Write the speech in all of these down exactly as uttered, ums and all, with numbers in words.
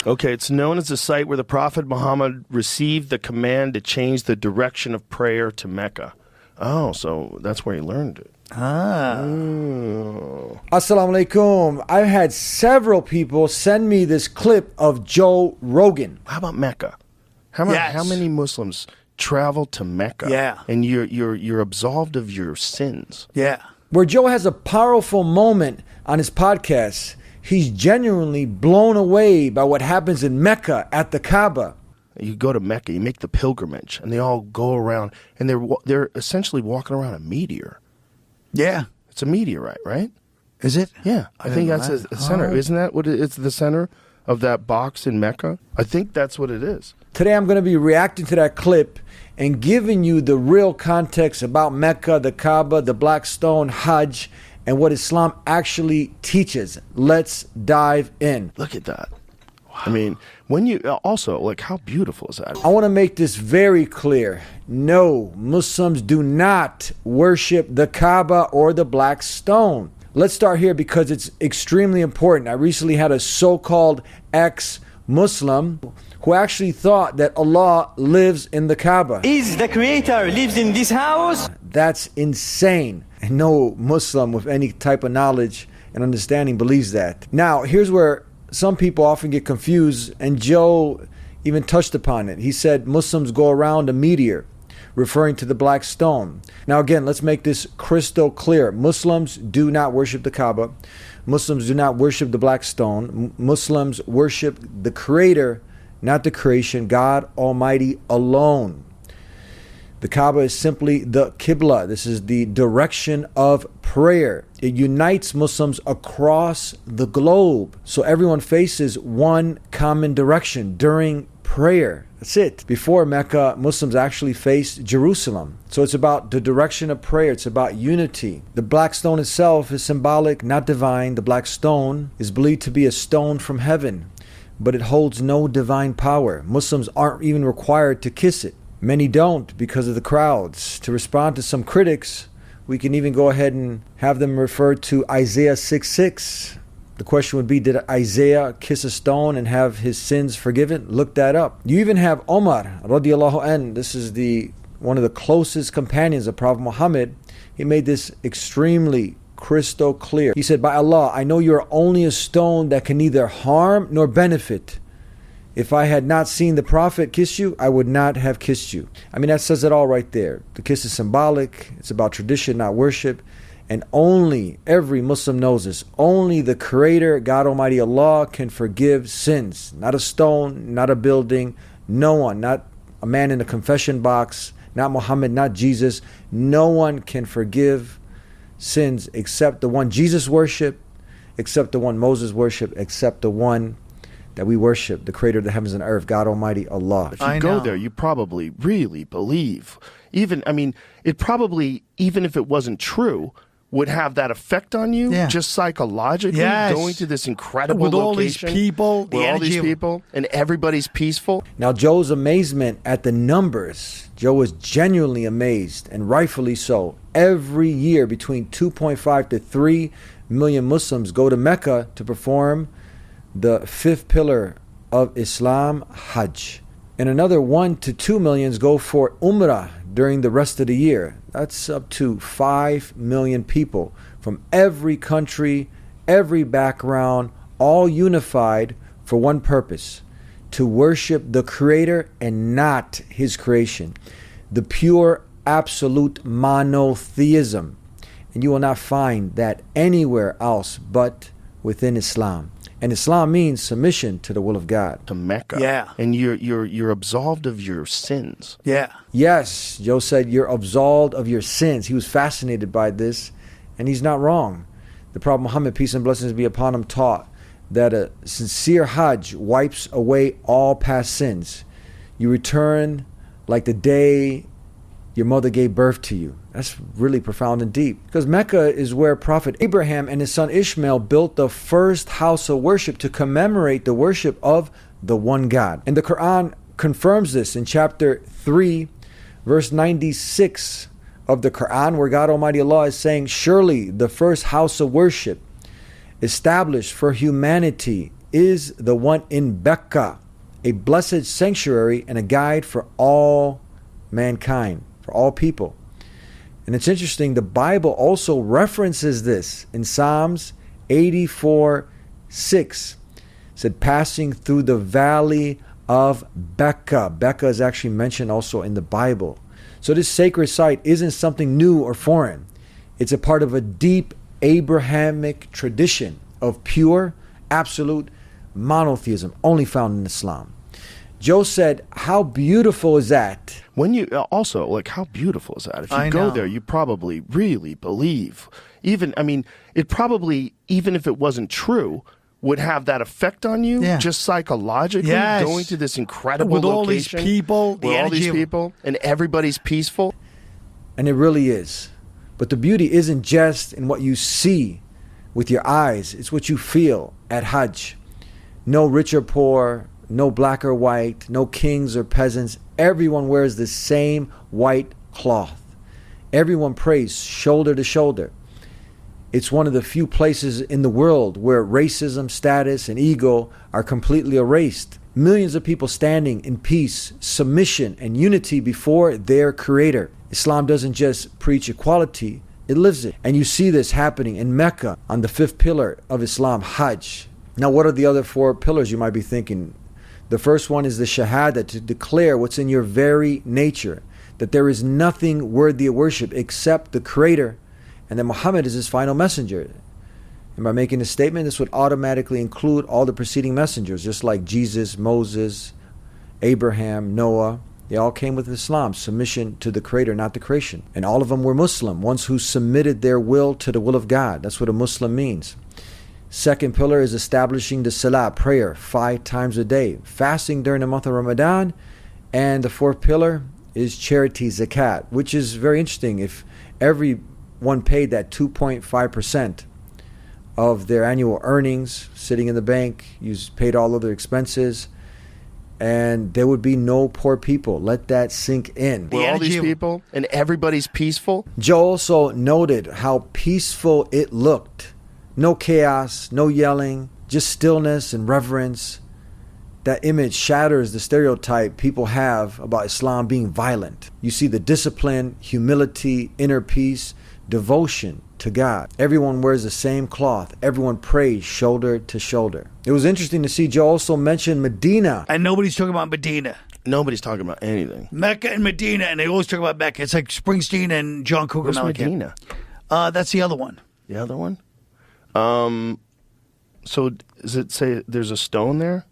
Okay, it's known as the site where the Prophet Muhammad received the command to change the direction of prayer to Mecca. Oh, so that's where he learned it. Ah. Oh. Assalamu alaikum. I've had several people send me this clip of Joe Rogan. How about Mecca? How, about, Yes. how many Muslims travel to Mecca? Yeah. And you're you're you're absolved of your sins. Yeah. Where Joe has a powerful moment on his podcast. He's genuinely blown away by what happens in Mecca at the Kaaba. You go to Mecca, you make the pilgrimage, and they all go around, and they're wa- they're essentially walking around a meteor. Yeah. It's a meteorite, right? Is it? Yeah, I, I think didn't that's know the that. center. Oh. Isn't that what it, it's the center of that box in Mecca? I think that's what it is. Today I'm going to be reacting to that clip and giving you the real context about Mecca, the Kaaba, the Black Stone, Hajj, and what Islam actually teaches. Let's dive in. Look at that. I mean, when you also like, how beautiful is that? I want to make this very clear. No, Muslims do not worship the Kaaba or the Black Stone. Let's start here because it's extremely important. I recently had a so-called ex-Muslim who actually thought that Allah lives in the Kaaba. Is the Creator lives in this house? That's insane. And no Muslim with any type of knowledge and understanding believes that. Now, here's where some people often get confused, and Joe even touched upon it. He said Muslims go around a meteor, referring to the Black Stone. Now again, let's make this crystal clear. Muslims do not worship the Kaaba. Muslims do not worship the Black Stone. M- Muslims worship the Creator, not the creation, God Almighty alone. The Kaaba is simply the Qibla. This is the direction of prayer. It unites Muslims across the globe. So everyone faces one common direction during prayer. That's it. Before Mecca, Muslims actually faced Jerusalem. So it's about the direction of prayer. It's about unity. The Black Stone itself is symbolic, not divine. The Black Stone is believed to be a stone from heaven, but it holds no divine power. Muslims aren't even required to kiss it. Many don't because of the crowds. To respond to some critics, we can even go ahead and have them refer to Isaiah six six. The question would be, did Isaiah kiss a stone and have his sins forgiven? Look that up. You even have Omar radiallahu anh. This is the one of the closest companions of Prophet Muhammad. He made this extremely crystal clear. He said, by Allah, I know you are only a stone that can neither harm nor benefit. If I had not seen the Prophet kiss you, I would not have kissed you. I mean, that says it all right there. The kiss is symbolic. It's about tradition, not worship. And only, every Muslim knows this, only the Creator, God Almighty Allah, can forgive sins. Not a stone, not a building, no one, not a man in a confession box, not Muhammad, not Jesus. No one can forgive sins except the one Jesus worshiped, except the one Moses worshiped, except the one that we worship, the Creator of the heavens and earth, God Almighty Allah. If you I go know. there, you probably really believe. Even, I mean, it probably, even if it wasn't true, would have that effect on you, Yeah. just psychologically, Yes. going to this incredible With all these location people, with the all energy these of- people, and everybody's peaceful. Now, Joe's amazement at the numbers, Joe was genuinely amazed, and rightfully so. Every year, between two point five to three million Muslims go to Mecca to perform the fifth pillar of Islam, Hajj. And another one to two millions go for Umrah during the rest of the year. That's up to five million people from every country, every background, all unified for one purpose: to worship the Creator and not His creation. The pure, absolute monotheism. And you will not find that anywhere else but within Islam. And Islam means submission to the will of God. To Mecca, Yeah. and you're you're you're absolved of your sins. Yeah. Yes, Joe said you're absolved of your sins. He was fascinated by this, and he's not wrong. The Prophet Muhammad, peace and blessings be upon him, taught that a sincere Hajj wipes away all past sins. You return like the day your mother gave birth to you. That's really profound and deep. Because Mecca is where Prophet Abraham and his son Ishmael built the first house of worship to commemorate the worship of the one God. And the Quran confirms this in chapter three, verse ninety-six of the Quran, where God Almighty Allah is saying, surely the first house of worship established for humanity is the one in Mecca, a blessed sanctuary and a guide for all mankind, for all people. And it's interesting, the Bible also references this in Psalms eighty-four six. It said, passing through the valley of Becca. Becca is actually mentioned also in the Bible. So this sacred site isn't something new or foreign. It's a part of a deep Abrahamic tradition of pure, absolute monotheism, only found in Islam. Joe said, how beautiful is that? When you also, like, how beautiful is that? If you I go know. there, you probably really believe. Even, I mean, it probably, even if it wasn't true, would have that effect on you, Yeah. just psychologically, Yes. going to this incredible With all these location people, the with all energy these of- people, and everybody's peaceful. And it really is. But the beauty isn't just in what you see with your eyes. It's what you feel at Hajj. No rich or poor, no black or white, no kings or peasants. Everyone wears the same white cloth. Everyone prays shoulder to shoulder. It's one of the few places in the world where racism, status, and ego are completely erased. Millions of people standing in peace, submission, and unity before their Creator. Islam doesn't just preach equality, it lives it. And you see this happening in Mecca on the fifth pillar of Islam, Hajj. Now, what are the other four pillars, you might be thinking? The first one is the Shahada, to declare what's in your very nature, that there is nothing worthy of worship except the Creator, and that Muhammad is his final messenger. And by making a statement, this would automatically include all the preceding messengers, just like Jesus, Moses, Abraham, Noah. They all came with Islam, submission to the Creator, not the creation. And all of them were Muslim, ones who submitted their will to the will of God. That's what a Muslim means. Second pillar is establishing the Salah, prayer, five times a day. Fasting during the month of Ramadan. And the fourth pillar is charity, zakat, which is very interesting. If everyone paid that two point five percent of their annual earnings, sitting in the bank, you paid all of their expenses, and there would be no poor people. Let that sink in. With all energy these of- people, and everybody's peaceful. Joe also noted how peaceful it looked. No chaos, no yelling, just stillness and reverence. That image shatters the stereotype people have about Islam being violent. You see the discipline, humility, inner peace, devotion to God. Everyone wears the same cloth. Everyone prays shoulder to shoulder. It was interesting to see Joe also mention Medina. And nobody's talking about Medina. Nobody's talking about anything. Mecca and Medina, and they always talk about Mecca. It's like Springsteen and John Cougar Where's Mellencamp. Medina? Uh, that's the other one. The other one? Um, so does it say there's a stone there?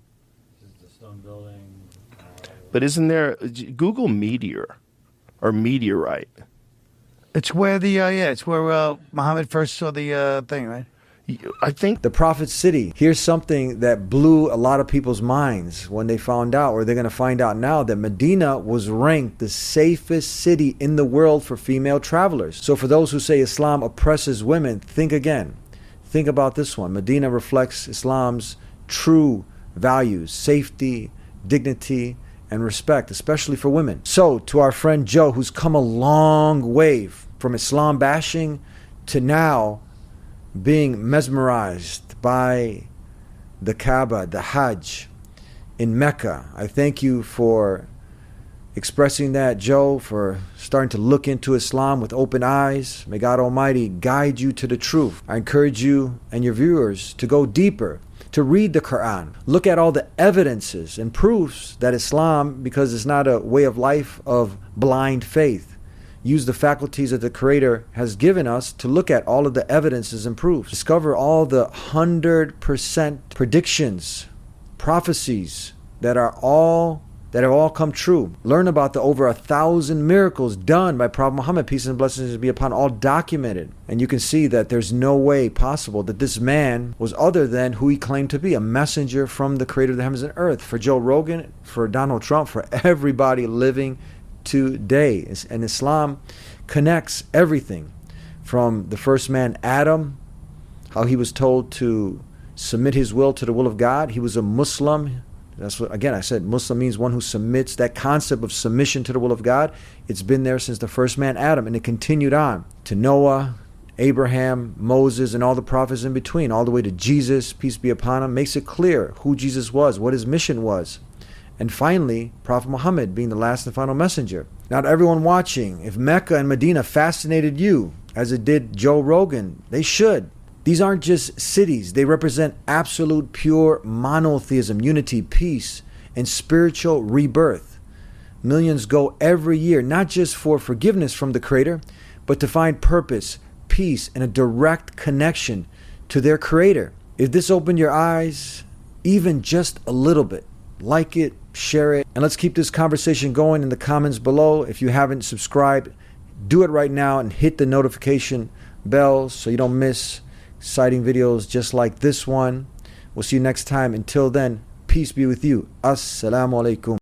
But isn't there, Google meteor or meteorite? It's where the, uh, yeah, it's where uh, Muhammad first saw the uh, thing, right? I think The Prophet's City. Here's something that blew a lot of people's minds when they found out, or they're going to find out now, that Medina was ranked the safest city in the world for female travelers. So for those who say Islam oppresses women, think again. Think about this one. Medina reflects Islam's true values, safety, dignity, and respect, especially for women. So to our friend Joe, who's come a long way from Islam bashing to now being mesmerized by the Kaaba, the Hajj in Mecca, I thank you for expressing that, Joe, for starting to look into Islam with open eyes. May God Almighty guide you to the truth. I encourage you and your viewers to go deeper, to read the Quran, look at all the evidences and proofs that Islam, because it's not a way of life of blind faith, use the faculties that the Creator has given us to look at all of the evidences and proofs. Discover all the one hundred percent predictions, prophecies that are all that have all come true. Learn about the over a thousand miracles done by Prophet Muhammad, peace and blessings be upon all, documented. And you can see that there's no way possible that this man was other than who he claimed to be, a messenger from the Creator of the heavens and earth. For Joe Rogan, for Donald Trump, for everybody living today. And Islam connects everything from the first man, Adam, how he was told to submit his will to the will of God. He was a Muslim. That's what, again, I said Muslim means one who submits. That concept of submission to the will of God, it's been there since the first man, Adam, and it continued on to Noah, Abraham, Moses, and all the prophets in between, all the way to Jesus, peace be upon him, makes it clear who Jesus was, what his mission was. And finally, Prophet Muhammad being the last and final messenger. Now, to everyone watching, if Mecca and Medina fascinated you, as it did Joe Rogan, they should. These aren't just cities. They represent absolute pure monotheism, unity, peace, and spiritual rebirth. Millions go every year, not just for forgiveness from the Creator, but to find purpose, peace, and a direct connection to their Creator. If this opened your eyes, even just a little bit, like it, share it, and let's keep this conversation going in the comments below. If you haven't subscribed, do it right now and hit the notification bell so you don't miss exciting videos just like this one. We'll see you next time. Until then, peace be with you. Assalamu alaikum.